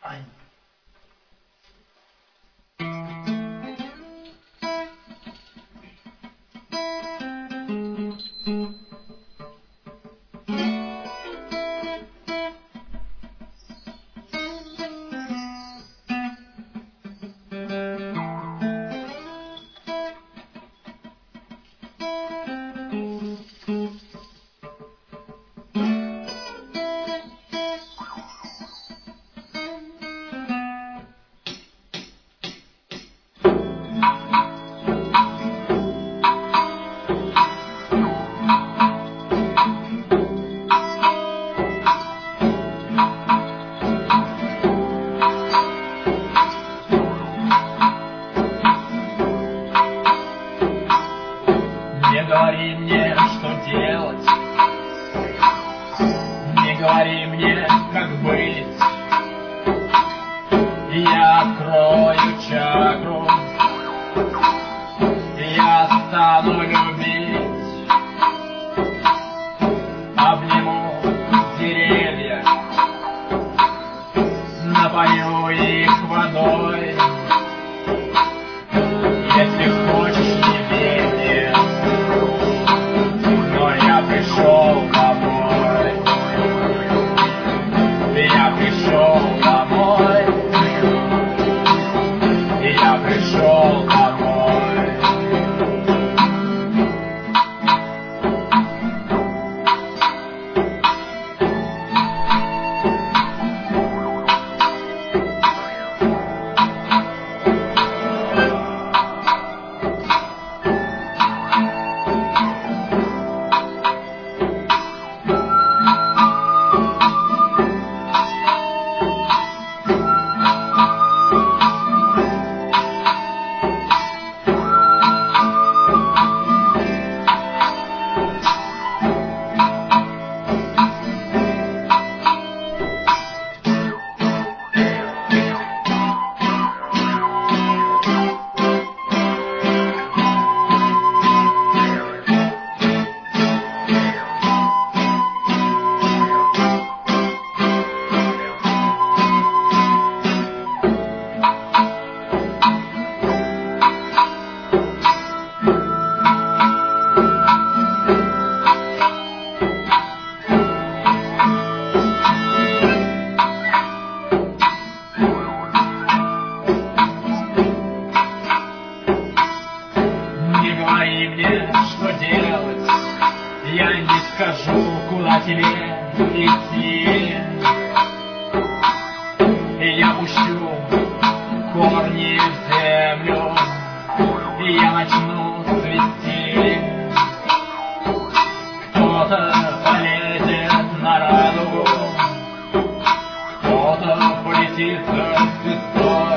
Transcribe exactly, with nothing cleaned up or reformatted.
Ань. Не говори мне, что делать, не говори мне, как быть. Я открою чакру, я стану любить, обниму деревья, напою их водой. Если хочешь, не верь мне, но я пришел домой. Я пришел домой. Я пришел домой. Не говори мне, что делать, я не скажу, куда тебе идти. И я пущу корни в землю, и я начну цвести. Кто-то полезет на радугу, кто-то полетит за звездой.